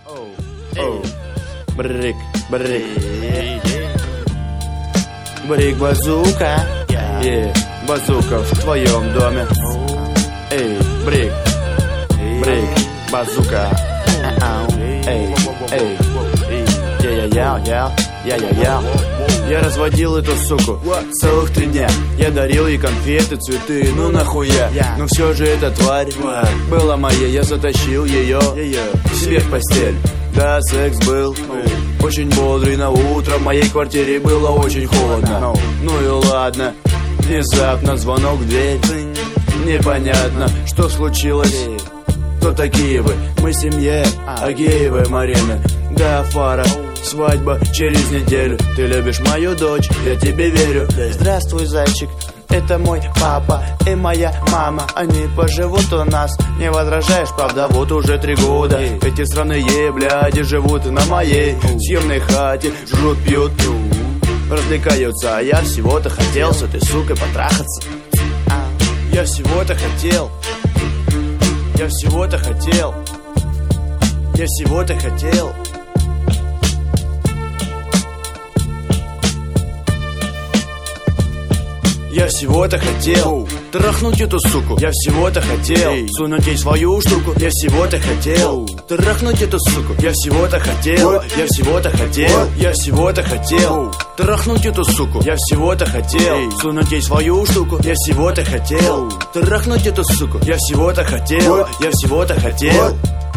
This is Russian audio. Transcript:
Брик, брик, брик, базука, базука в твоем доме. Эй, брик, брик, базука. Эй, эй, я разводил эту суку целых 3 дня. Я дарил ей конфеты, цветы, ну нахуя. Но все же эта тварь была моей. Я затащил ее к себе в постель. Да, секс был очень бодрый, на утро в моей квартире было очень холодно. Ну и ладно, внезапно звонок в дверь. Непонятно, что случилось. Кто такие вы? Мы семья Агеевой Марины. Да, Фара, свадьба через неделю. Ты любишь мою дочь, я тебе верю. Здравствуй, зайчик, это мой папа и моя мама. Они поживут у нас, не возражаешь, правда, вот уже 3 года. Эти сраные бляди живут на моей съемной хате. Жрут, пьют, развлекаются. А я всего-то хотел с этой сукой потрахаться. Я всего-то хотел. Я всего-то хотел. Я всего-то хотел. Я всего-то хотел трахнуть эту суку. Я всего-то хотел сунуть ей свою штуку. Я всего-то хотел трахнуть эту суку. Я всего-то хотел. Я всего-то хотел. Я всего-то хотел трахнуть эту суку. Я всего-то хотел сунуть ей свою штуку. Я всего-то хотел трахнуть эту суку. Я всего-то хотел. Я всего-то хотел.